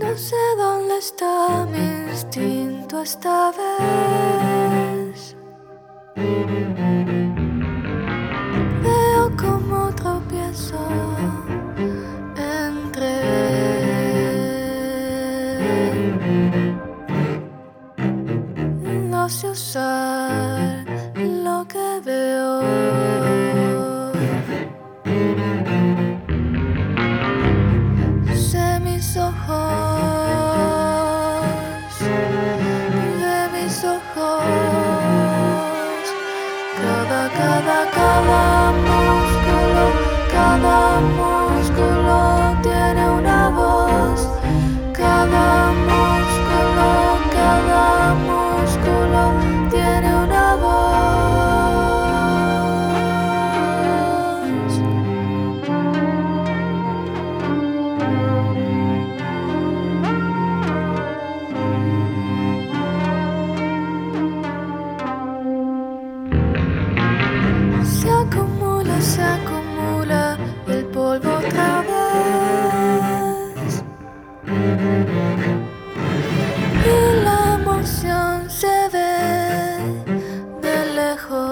No sé dónde está mi instinto esta vez. Veo como tropiezo entre no sé usar lo que veo. Sé mis ojos, de mis ojos, cada músculo tiene una voz, cada músculo tiene una voz. Se acumula el polvo otra vez y la emoción se ve de lejos.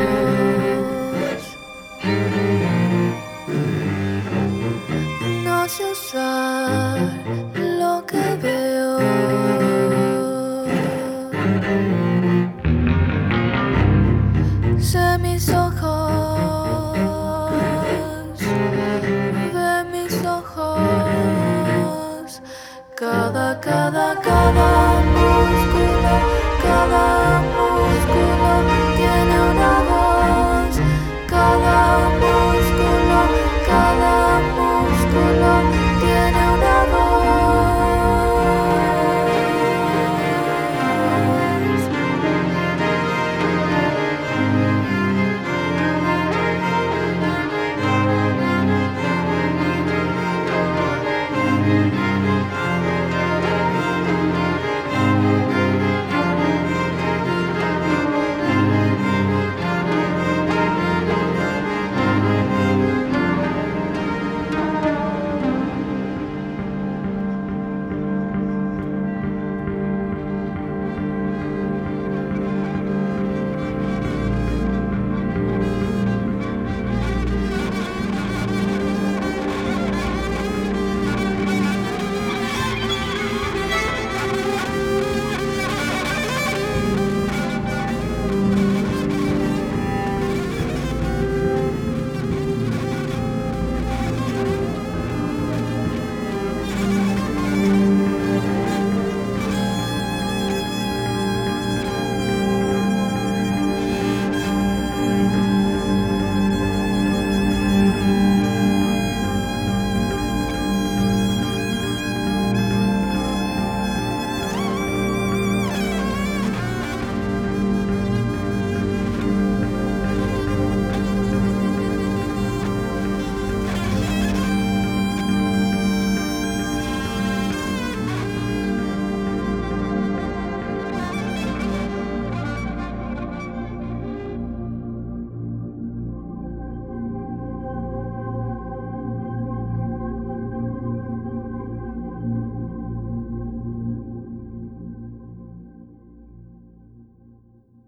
No sé usar lo que veo. Sé mis ojos, de mis ojos, cada